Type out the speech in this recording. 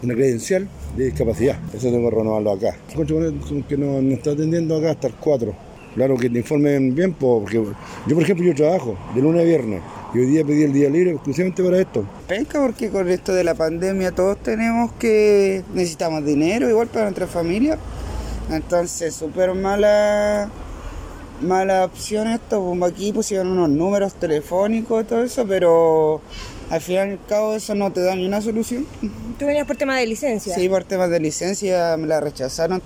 una credencial de discapacidad. Eso tengo que renovarlo acá. Encuentro con que no está atendiendo acá hasta el 4. Claro, que te informen bien, porque yo, por ejemplo, yo trabajo de lunes a viernes y hoy día pedí el día libre exclusivamente para esto. Penca, porque con esto de la pandemia todos necesitamos dinero igual para nuestra familia. Entonces, súper mala opción esto. Pues aquí pusieron unos números telefónicos y todo eso, pero al final y al cabo eso no te da ni una solución. ¿Tú venías por tema de licencia? Sí, por temas de licencia me la rechazaron